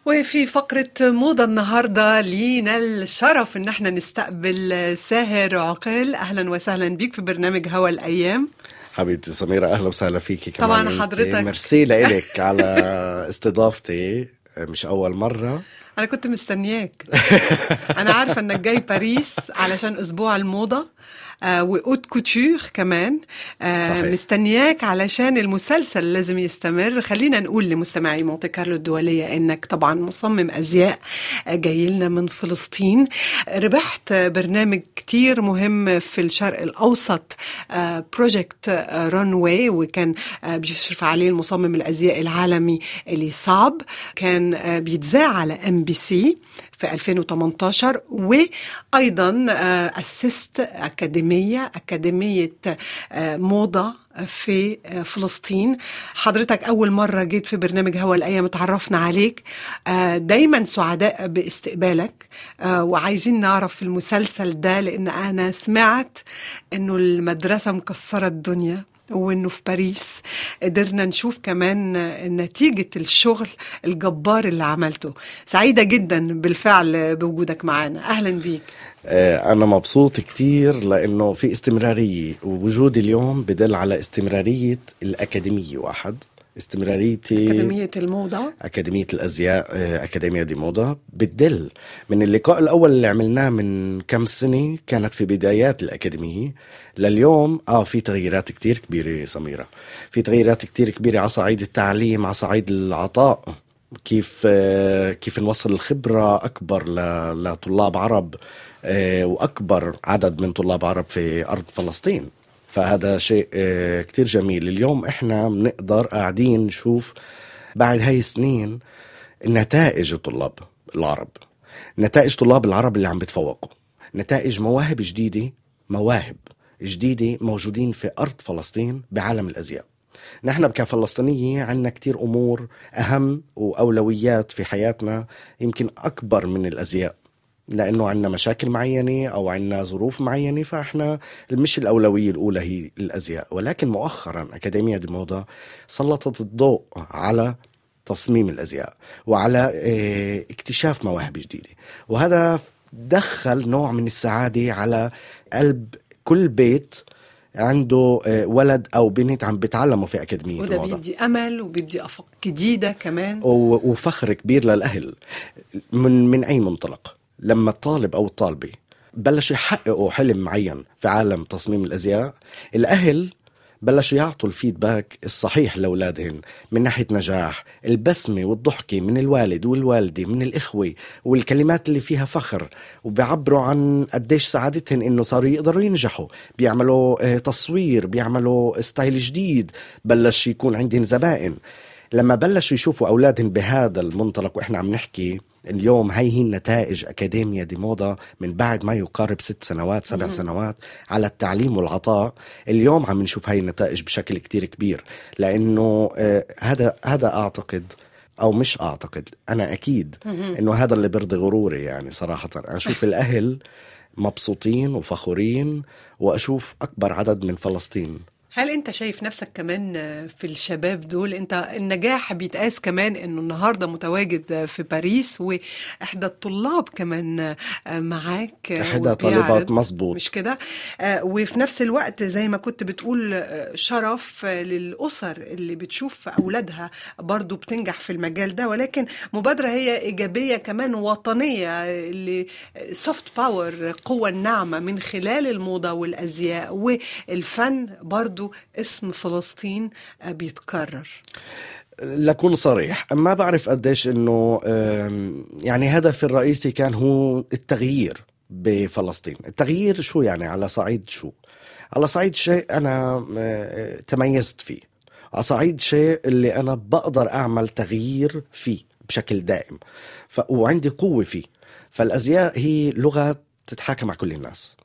وفي فقرة موضة النهاردة لينا الشرف ان احنا نستقبل ساهر عقيل. اهلا وسهلا بيك في برنامج هوا الايام. حبيبتي سميرة، اهلا وسهلا فيكي كمان. طبعا حضرتك ميرسي لك على استضافتي، مش اول مرة. انا كنت مستنياك. انا عارفة انك جاي باريس علشان اسبوع الموضة وأوت كوتور كمان. مستنياك علشان المسلسل لازم يستمر. خلينا نقول لمستمعي مونتي كارلو الدولية انك طبعا مصمم ازياء جاي لنا من فلسطين. ربحت برنامج كتير مهم في الشرق الاوسط، بروجكت رانواي، وكان بيشرف عليه المصمم الازياء العالمي اللي صعب. كان بيتذاع على MBC في 2018. وأيضا أسست أكاديمية موضة في فلسطين. حضرتك أول مرة جيت في برنامج هوا الأيام تعرفنا عليك. دايما سعداء باستقبالك، وعايزين نعرف في المسلسل ده، لأن أنا سمعت أنه المدرسة مكسرة الدنيا، وإنه في باريس قدرنا نشوف كمان نتيجة الشغل الجبار اللي عملته. سعيدة جدا بالفعل بوجودك معنا. أهلا بيك. أنا مبسوط كتير لأنه في استمرارية، ووجودي اليوم بدل على استمرارية الأكاديمية. واحد، استمراريتي أكاديمية الموضة، أكاديمية الأزياء، أكاديمية دي موضة، بتدل من اللقاء الأول اللي عملناه من كم سنة، كانت في بدايات الأكاديمية لليوم. في تغييرات كتير كبيرة سميرة، في تغييرات كتير كبيرة على صعيد التعليم، على صعيد العطاء، كيف نوصل الخبرة أكبر لطلاب عرب، وأكبر عدد من طلاب عرب في أرض فلسطين. فهذا شيء كتير جميل. اليوم احنا بنقدر قاعدين نشوف بعد هاي السنين نتائج الطلاب العرب، نتائج طلاب العرب اللي عم بتفوقوا، نتائج مواهب جديدة موجودين في أرض فلسطين بعالم الأزياء. نحن كفلسطينية عنا كتير أمور أهم وأولويات في حياتنا، يمكن أكبر من الأزياء، لأنه عنا مشاكل معينة أو عنا ظروف معينة، فإحنا مش الأولوية الأولى هي الأزياء. ولكن مؤخرا أكاديمية دي موضة سلطت الضوء على تصميم الأزياء وعلى اكتشاف مواهب جديدة، وهذا دخل نوع من السعادة على قلب كل بيت عنده ولد أو بنت عم بتعلموا في أكاديمية وده الموضة. بيدي أمل وبيدي أفق جديدة كمان، وفخر كبير للأهل. من أي منطلق؟ لما الطالب أو الطالبة بلشوا يحققوا حلم معين في عالم تصميم الأزياء، الأهل بلشوا يعطوا الفيدباك الصحيح لأولادهن من ناحية نجاح، البسمة والضحكة من الوالد والوالدة، من الإخوة، والكلمات اللي فيها فخر، وبيعبروا عن قديش سعادتهن إنه صاروا يقدروا ينجحوا، بيعملوا تصوير، بيعملوا ستايل جديد، بلش يكون عندهم زبائن. لما بلشوا يشوفوا أولادهم بهذا المنطلق، وإحنا عم نحكي اليوم هي النتائج أكاديمية دي موضة من بعد ما يقارب 6 سنوات 7 سنوات على التعليم والعطاء. اليوم عم نشوف هاي النتائج بشكل كتير كبير، لأنه هذا أعتقد، أو مش أعتقد، أنا أكيد إنه هذا اللي برضي غروري. يعني صراحة أشوف الأهل مبسوطين وفخورين، وأشوف أكبر عدد من فلسطين. هل انت شايف نفسك كمان في الشباب دول؟ انت النجاح بيتقاس كمان انه النهاردة متواجد في باريس، واحدى الطلاب كمان معاك، احدى طالبات، مظبوط، مش كده؟ وفي نفس الوقت زي ما كنت بتقول، شرف للأسر اللي بتشوف أولادها برضو بتنجح في المجال ده، ولكن مبادرة هي إيجابية كمان وطنية، اللي سوفت باور، قوة الناعمة من خلال الموضة والأزياء والفن. برضو اسم فلسطين بيتكرر. لكون صريح، ما بعرف قديش انه يعني هدف الرئيسي كان هو التغيير بفلسطين. التغيير شو يعني؟ على صعيد شو؟ على صعيد شيء انا تميزت فيه، على صعيد شيء اللي انا بقدر اعمل تغيير فيه بشكل دائم، وعندي قوة فيه. فالازياء هي لغة تتحاكى مع كل الناس،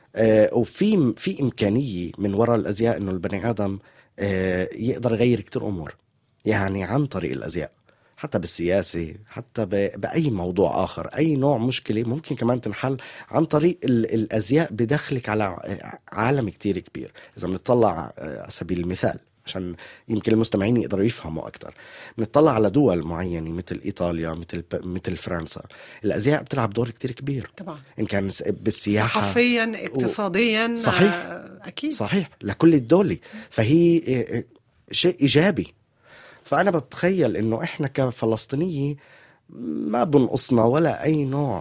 وفي إمكانية من وراء الأزياء إنه البني آدم يقدر يغير كتير أمور، يعني عن طريق الأزياء، حتى بالسياسة، حتى بأي موضوع آخر. أي نوع مشكلة ممكن كمان تنحل عن طريق الأزياء. بدخلك على عالم كتير كبير. إذا بنطلع على سبيل المثال عشان يمكن المستمعين يقدروا يفهموا أكتر. بنطلع على دول معينة مثل إيطاليا، مثل فرنسا، الأزياء بتلعب دور كتير كبير طبعا، إن كان بالسياحة، صحفيا، اقتصاديا. صحيح. أكيد صحيح لكل الدول، فهي شيء إيجابي. فأنا بتخيل إنه إحنا كفلسطينية ما بنقصنا ولا أي نوع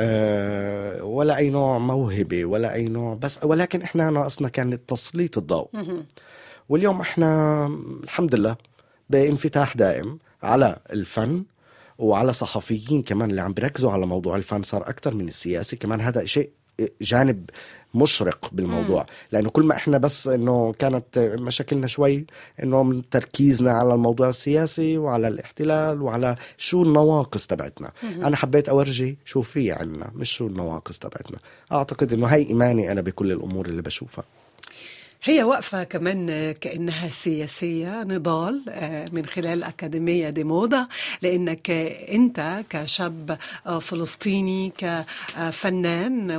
ولا أي نوع موهبة ولا أي نوع، بس ولكن إحنا ناقصنا كان تسليط الضوء. واليوم إحنا الحمد لله بانفتاح دائم على الفن وعلى صحفيين كمان اللي عم بيركزوا على موضوع الفن، صار أكتر من السياسي كمان. هذا شيء جانب مشرق بالموضوع، لأنه كل ما إحنا بس إنه كانت مشاكلنا شوي إنه من تركيزنا على الموضوع السياسي وعلى الاحتلال وعلى شو النواقص تبعتنا. أنا حبيت أورجي شو في عنا، مش شو النواقص تبعتنا. أعتقد إنه هاي إيماني أنا بكل الأمور اللي بشوفها. هي وقفة كمان كأنها سياسية، نضال من خلال أكاديمية دي موضة، لأنك أنت كشاب فلسطيني، كفنان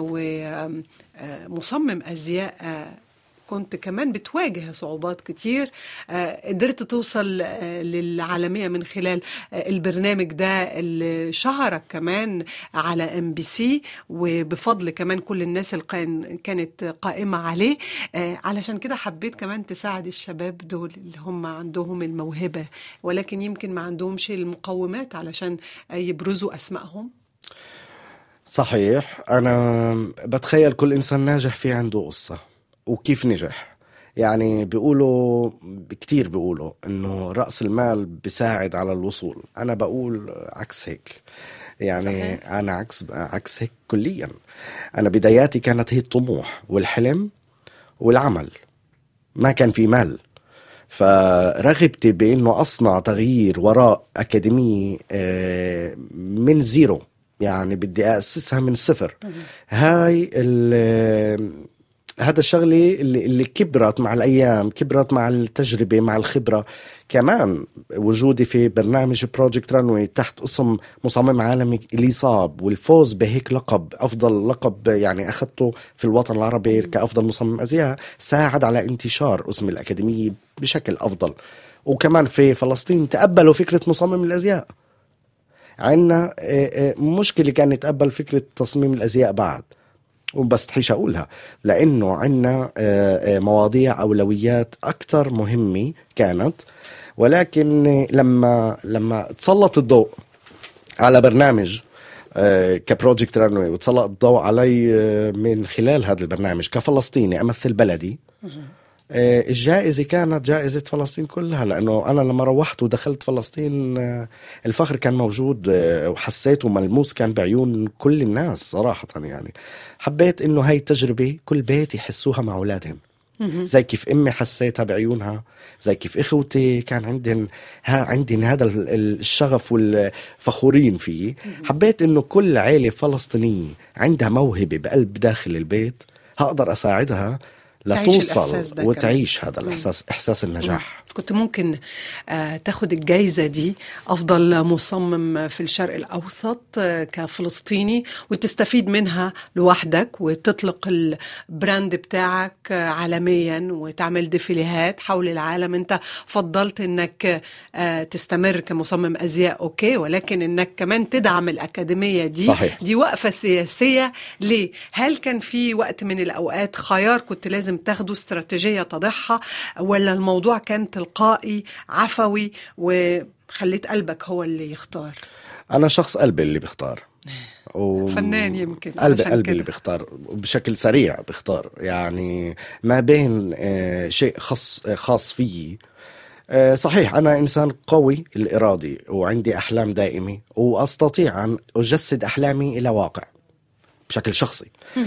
ومصمم أزياء، كنت كمان بتواجه صعوبات كتير. قدرت توصل للعالمية من خلال البرنامج ده اللي شهرك كمان على MBC، وبفضل كمان كل الناس اللي كانت قائمة عليه. علشان كده حبيت كمان تساعد الشباب دول اللي هم عندهم الموهبة ولكن يمكن ما عندهمش المقومات علشان يبرزوا أسمائهم. صحيح. أنا بتخيل كل إنسان ناجح في عنده قصة وكيف نجح. يعني كتير بيقولوا إنه رأس المال بيساعد على الوصول. أنا بقول عكس هيك. يعني صحيح. أنا عكس هيك كليا. أنا بداياتي كانت هي الطموح والحلم والعمل، ما كان في مال. فرغبتي بإنه أصنع تغيير وراء أكاديمية من زيرو، يعني بدي أسسها من صفر. هذا الشغلة اللي كبرت مع الأيام، كبرت مع التجربة، مع الخبرة. كمان وجودي في برنامج بروجكت رانوي تحت اسم مصمم عالمي اللي صاب، والفوز بهيك لقب، أفضل لقب يعني أخذته في الوطن العربي كأفضل مصمم أزياء، ساعد على انتشار اسم الأكاديمية بشكل أفضل. وكمان في فلسطين تقبلوا فكرة مصمم الأزياء. عنا مشكلة كان يتقبل فكرة تصميم الأزياء بعد، وبس تحيش أقولها، لأنه عنا مواضيع أولويات أكتر مهمة كانت. ولكن لما تسلط الضوء على برنامج كبروجكت رانوي، وتسلط الضوء علي من خلال هذا البرنامج كفلسطيني أمثل بلدي، الجائزة كانت جائزة فلسطين كلها. لأنه أنا لما روحت ودخلت فلسطين الفخر كان موجود وحسيته ملموس كان بعيون كل الناس صراحة. يعني حبيت إنه هاي التجربة كل بيت يحسوها مع أولادهم، زي كيف أمي حسيتها بعيونها، زي كيف إخوتي كان عندهم هذا الشغف والفخورين فيه. حبيت إنه كل عائلة فلسطينية عندها موهبة بقلب داخل البيت هقدر أساعدها لتوصل وتعيش هذا الإحساس، إحساس النجاح. كنت ممكن تاخد الجايزة دي أفضل مصمم في الشرق الأوسط كفلسطيني وتستفيد منها لوحدك وتطلق البراند بتاعك عالميا وتعمل ديفيليهات حول العالم. انت فضلت انك تستمر كمصمم أزياء، أوكي، ولكن انك كمان تدعم الأكاديمية دي. صحيح. دي وقفة سياسية. ليه؟ هل كان في وقت من الأوقات خيار كنت لازم تاخده، استراتيجية تضعها، ولا الموضوع كان تلقائي عفوي وخليت قلبك هو اللي يختار؟ أنا شخص قلبي اللي بيختار فنان يمكن قلبي اللي بيختار بشكل سريع، بيختار يعني ما بين شيء خاص فيي. صحيح أنا إنسان قوي الإرادي وعندي أحلام دائمة وأستطيع أن أجسد أحلامي إلى واقع بشكل شخصي.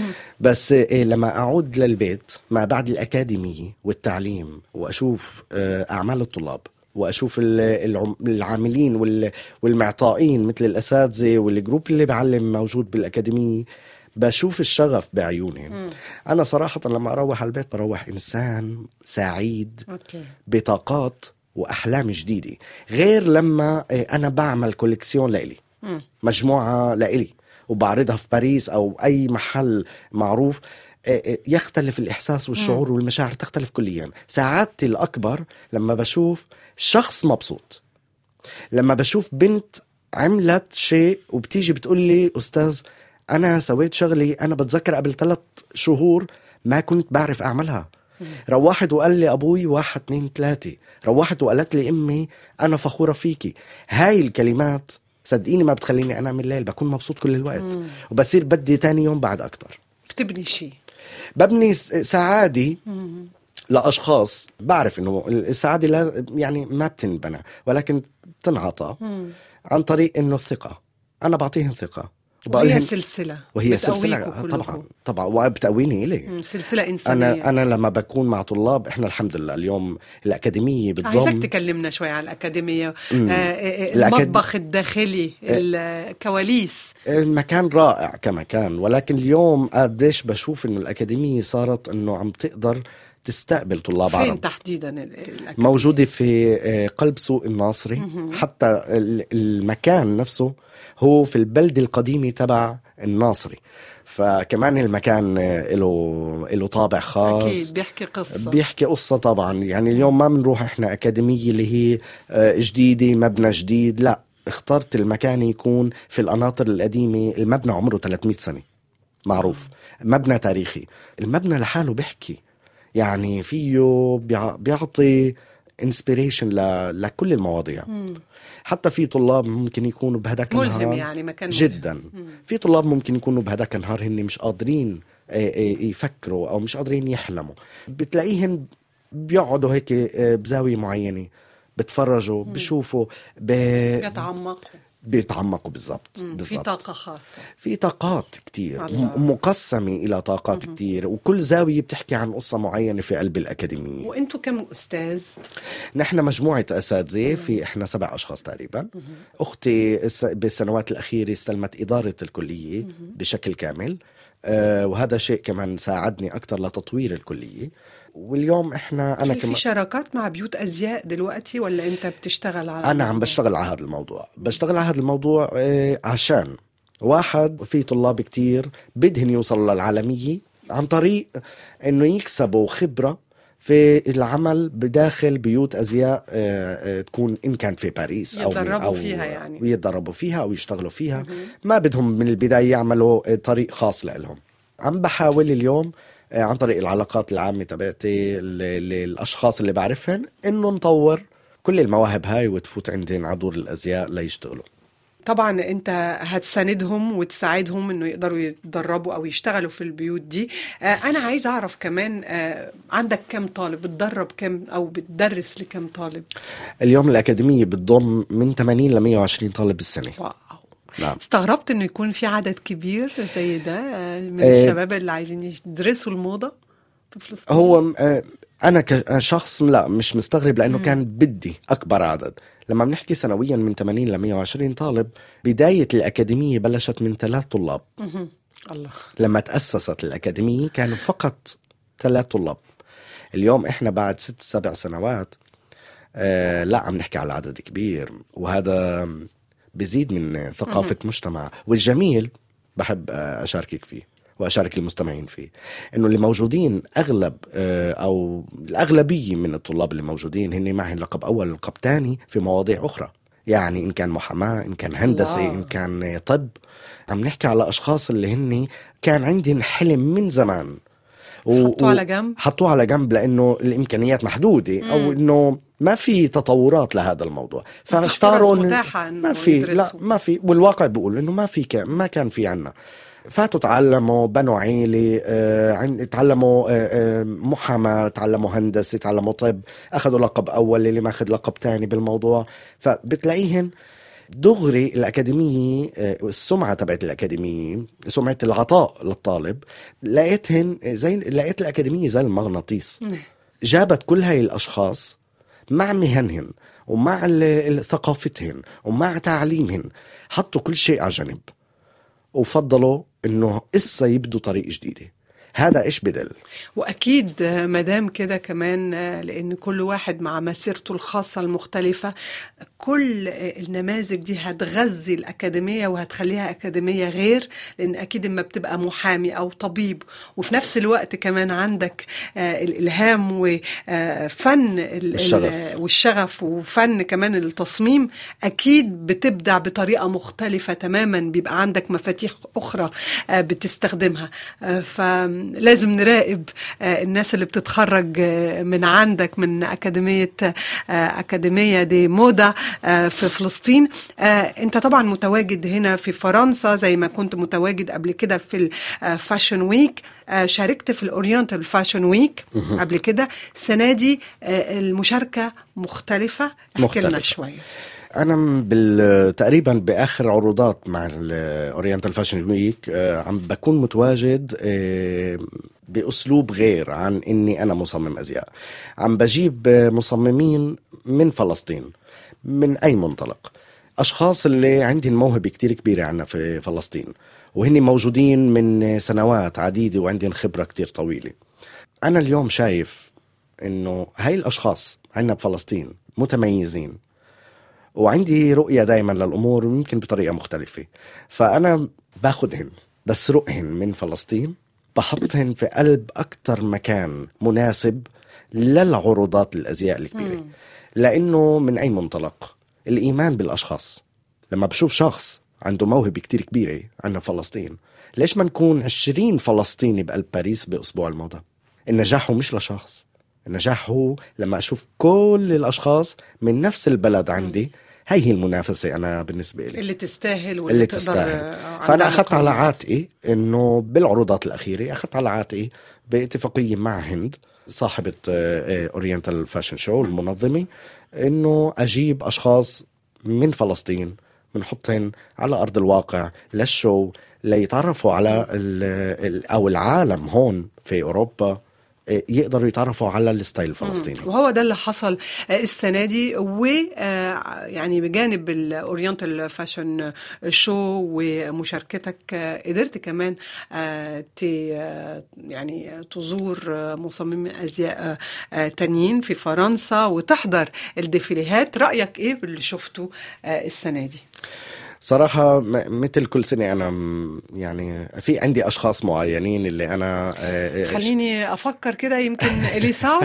بس لما أعود للبيت ما بعد الأكاديمية والتعليم وأشوف أعمال الطلاب وأشوف العاملين والمعطائين مثل الأساتذة والجروب اللي بعلم موجود بالأكاديمية، بشوف الشغف بعيونهم. أنا صراحة لما أروح على البيت بروح إنسان سعيد بطاقات وأحلام جديدة، غير لما أنا بعمل كوليكسيون لإلي، مجموعة لإلي وبعرضها في باريس أو أي محل معروف. يختلف الإحساس والشعور والمشاعر تختلف كليا. سعادتي الأكبر لما بشوف شخص مبسوط، لما بشوف بنت عملت شيء وبتيجي بتقول لي أستاذ أنا سويت شغلي أنا بتذكر قبل 3 شهور ما كنت بعرف أعملها. روحت وقال لي أبوي 1 2 3، روحت وقالت لي أمي أنا فخورة فيكي. هاي الكلمات صدقيني ما بتخليني أنام الليل، بكون مبسوط كل الوقت وبصير بدي تاني يوم بعد أكتر. بتبني شيء، ببني سعادة لأشخاص بعرف إنه السعادة لا يعني ما بتنبنى ولكن بتنعطى عن طريق إنه الثقة. أنا بعطيهم ثقة وهي سلسلة، وهي سلسلة طبعا وبتقويني إلي سلسلة إنسانية. أنا لما بكون مع طلاب إحنا الحمد لله اليوم الأكاديمية بتضم. عايزك تكلمنا شوي عن الأكاديمية. المطبخ الداخلي، الكواليس. المكان رائع كمكان، ولكن اليوم قديش بشوف إنه الأكاديمية صارت إنه عم تقدر تستقبل طلاب عرب. فين تحديدا الأكاديمية؟ موجودة في قلب سوق الناصري. حتى المكان نفسه هو في البلدة القديمة تبع الناصري، فكمان المكان له طابع خاص. أكيد بيحكي قصة طبعا. يعني اليوم ما بنروح إحنا أكاديمية اللي هي جديدة مبنى جديد، لا، اخترت المكان يكون في القناطر القديمة. المبنى عمره 300 سنة معروف، مبنى تاريخي. المبنى لحاله بيحكي، يعني فيه بيعطي inspiration لكل المواضيع. حتى في طلاب ممكن يكونوا بهداك النهار ملهم، يعني مكان جدا في طلاب ممكن يكونوا بهداك النهار هن مش قادرين يفكروا أو مش قادرين يحلموا، بتلاقيهن بيقعدوا هيك بزاوية معينة بتفرجوا بشوفوا بيتعمقوا بالضبط. في طاقة خاصة، في طاقات كتير مقسمة إلى طاقات كتير، وكل زاوية بتحكي عن قصة معينة في قلب الأكاديمية. وإنتوا كم أستاذ؟ نحن مجموعة أساتذة، في إحنا 7 أشخاص تقريبا. أختي بالسنوات الأخيرة استلمت إدارة الكلية بشكل كامل، وهذا شيء كمان ساعدني أكتر لتطوير الكلية. واليوم أنا في شراكات مع بيوت أزياء دلوقتي ولا أنت بتشتغل على أنا عم بشتغل على هذا الموضوع عشان واحد، في طلاب كتير بدهن يوصلوا للعالمية عن طريق إنه يكسبوا خبرة في العمل بداخل بيوت أزياء تكون إن كان في باريس أو فيها، يعني يتدربوا فيها أو يشتغلوا فيها. ما بدهم من البداية يعملوا طريق خاص لهم. عم بحاول اليوم عن طريق العلاقات العامة تبعتي للأشخاص اللي بعرفهن إنه نطور كل المواهب هاي وتفوت عندنا عدور الأزياء ليشتغلوا. طبعا أنت هتساندهم وتساعدهم إنه يقدروا يتدربوا أو يشتغلوا في البيوت دي. أنا عايز أعرف كمان عندك كم طالب، بتدرب كم أو بتدرس لكم طالب؟ اليوم الأكاديمية بتضم من 80 ل 120 طالب بالسنة. واو. نعم. استغربت إنه يكون في عدد كبير زي ده من الشباب اللي عايزين يدرسوا الموضة في فلسطين. هو أنا كشخص لا مش مستغرب، لأنه كان بدي أكبر عدد. لما بنحكي سنويا من 80 ل 120 طالب، بداية الأكاديمية بلشت من 3 طلاب. الله. لما تأسست الأكاديمية كانوا فقط 3 طلاب. اليوم إحنا بعد 6-7 سنوات لا عم نحكي على عدد كبير، وهذا بزيد من ثقافة مجتمع. والجميل بحب أشاركك فيه وأشارك المستمعين فيه، إنه اللي موجودين أغلب أو الأغلبية من الطلاب اللي موجودين هن معهم لقب أول لقب تاني في مواضيع أخرى، يعني إن كان محاماة، إن كان هندسة، إن كان طب. عم نحكي على أشخاص اللي هن كان عندهم حلم من زمان حطوه على جنب لأنه الإمكانيات محدودة أو إنه ما في تطورات لهذا الموضوع، فاختاروا ما في والواقع بيقول إنه ما كان في عنا. فاتوا تعلموا، بنوا عيلة، تعلموا محاماة، تعلموا هندسة، تعلموا طب، أخذوا لقب أول، اللي ما أخذ لقب تاني بالموضوع. فبتلاقيهن دغري الأكاديمية، السمعة تبعت الأكاديمية، سمعة العطاء للطالب، لقيت الأكاديمية زي المغناطيس، جابت كل هاي الأشخاص مع مهنهن ومع ثقافتهن ومع تعليمهن، حطوا كل شيء على جنب وفضلوا إنه إسا يبدوا طريق جديدة. هذا إيش بدل. وأكيد مدام كده كمان، لأن كل واحد مع مسيرته الخاصة المختلفة، كل النماذج دي هتغذي الأكاديمية وهتخليها أكاديمية غير، لأن أكيد لما بتبقى محامي أو طبيب وفي نفس الوقت كمان عندك الإلهام وفن والشغف وفن كمان التصميم، أكيد بتبدع بطريقة مختلفة تماما، بيبقى عندك مفاتيح أخرى بتستخدمها. فلازم نراقب الناس اللي بتتخرج من عندك من أكاديمية دي مودا في فلسطين. انت طبعا متواجد هنا في فرنسا زي ما كنت متواجد قبل كده في الفاشن ويك، شاركت في الأورينتال فاشن ويك قبل كده. السنة دي المشاركة مختلفة، احكي لنا شوية. أنا تقريبا بآخر عروضات مع الأورينتال فاشن ويك عم بكون متواجد بأسلوب غير عن إني أنا مصمم أزياء. عم بجيب مصممين من فلسطين من أي منطلق، أشخاص اللي عندي الموهبة كتير كبيرة عنا في فلسطين، وهني موجودين من سنوات عديدة وعندهم خبرة كتير طويلة. أنا اليوم شايف إنه هاي الأشخاص عنا بفلسطين متميزين، وعندي رؤية دايما للأمور يمكن بطريقة مختلفة، فأنا باخدهن بسرقهن من فلسطين، بحطهن في قلب أكتر مكان مناسب للعروضات الأزياء الكبيرة. لأنه من أي منطلق الإيمان بالأشخاص، لما بشوف شخص عنده موهبة كتير كبيرة عنا فلسطين، ليش ما نكون 20 فلسطيني بقلب باريس بأسبوع الموضة؟ النجاح هو مش لشخص، النجاح هو لما أشوف كل الأشخاص من نفس البلد عندي. هي المنافسة أنا بالنسبة لي اللي تستاهل واللي تستاهل. فأنا أخذت على عاتقي إنه بالعروضات الأخيرة أخذت على عاتقي باتفاقية مع هند صاحبة أورينتال فاشن شو المنظمة، إنه أجيب أشخاص من فلسطين بنحطهم على أرض الواقع للشو، ليتعرفوا على أو العالم هون في أوروبا يقدروا يتعرفوا على الستايل الفلسطيني. وهو ده اللي حصل السنة دي. ويعني بجانب الأورينتال فاشن شو ومشاركتك قدرت كمان يعني تزور مصممي أزياء تانيين في فرنسا وتحضر الديفيليهات. رأيك إيه باللي شفته السنة دي؟ صراحة مثل كل سنة أنا يعني في عندي أشخاص معينين اللي أنا خليني أفكر كده، يمكن إليصاب.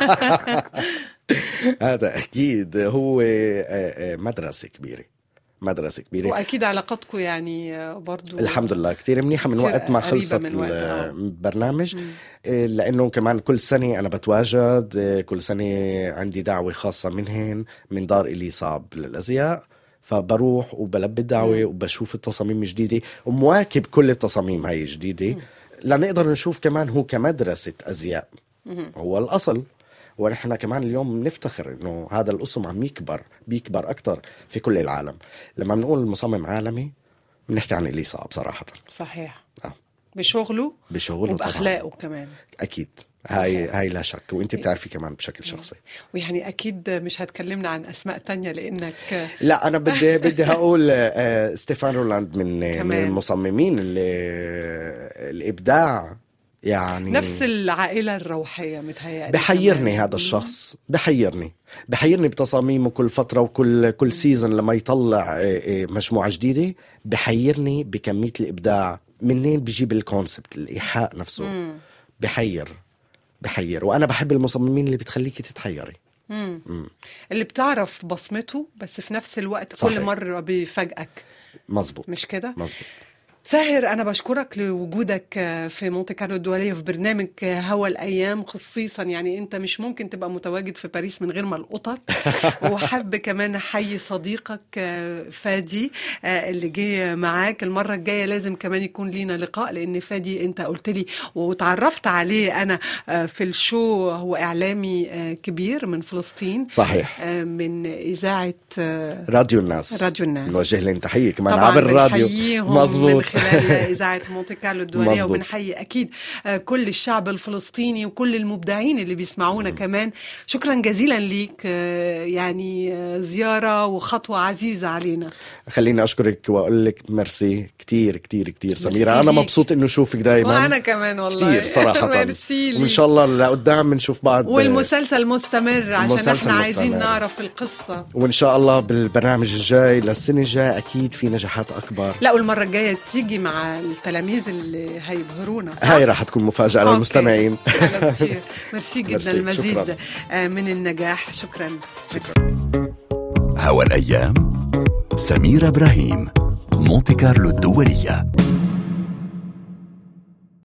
هذا أكيد هو مدرسة كبيرة وأكيد علاقتكم يعني برضو الحمد لله كتير منيحة من وقت ما خلصت البرنامج. لأنه كمان كل سنة أنا بتواجد، كل سنة عندي دعوة خاصة منهن من دار إليصاب للأزياء، فبروح وبلبي الدعوة وبشوف التصاميم الجديدة ومواكب كل التصاميم هاي الجديدة، لنقدر نشوف كمان هو كمدرسة أزياء هو الأصل. ونحن كمان اليوم نفتخر إنه هذا الأسم عم بيكبر أكتر في كل العالم. لما بنقول المصمم عالمي بنحكي عن إليصاب صراحة. صحيح. بشغله وبأخلاقه كمان أكيد. هاي لا شك، وانت بتعرفي كمان بشكل شخصي. ويعني اكيد مش هتكلمنا عن اسماء تانية لانك لا انا بدي هقول ستيفان رولاند من المصممين اللي الابداع يعني نفس العائلة الروحية متهيألي. بحيرني هذا الشخص، بحيرني بتصاميمه كل فترة وكل سيزن لما يطلع مجموعة جديدة، بحيرني بكمية الإبداع. منين بيجيب الكونسبت الإيحاء نفسه؟ بحير. وأنا بحب المصممين اللي بتخليكي تتحيري، اللي بتعرف بصمته بس في نفس الوقت صحيح. كل مرة بيفاجئك. مظبوط، مش كده؟ مظبوط. ساهر، أنا بشكرك لوجودك في مونte كارلو الدولية في برنامج هوا الأيام خصيصا. يعني أنت مش ممكن تبقى متواجد في باريس من غير ما القطك. وحب كمان أحيي صديقك فادي اللي جاي معاك. المرة الجاية لازم كمان يكون لينا لقاء، لأن فادي أنت قلت لي وتعرفت عليه أنا في الشو، هو إعلامي كبير من فلسطين. صحيح. من إذاعة راديو الناس. نوجه لهم تحية كمان عبر الراديو. مظبوط. خلال إذاعة مونتي كارلو الدولية. وبنحيي أكيد كل الشعب الفلسطيني وكل المبدعين اللي بيسمعونا كمان. شكرا جزيلا ليك، يعني زيارة وخطوة عزيزة علينا. خليني أشكرك وأقول لك ميرسي كتير كتير كتير سميرة. أنا مبسوط إنه شوفك دايما، وأنا كمان والله كتير صراحة. ميرسي. وإن شاء الله لقدام بنشوف بعض، والمسلسل مستمر عشان احنا عايزين نعرف القصة. وإن شاء الله بالبرنامج الجاي للسنة الجاية أكيد في نجاحات أكبر. لا، والمرة الجاية تيجي مع التلاميذ اللي هيبهرونا. هاي راح تكون مفاجأة للمستمعين. ميرسي جدا. المزيد من النجاح. شكرا. هوا الأيام، سميرة إبراهيم، مونتي كارلو الدولية.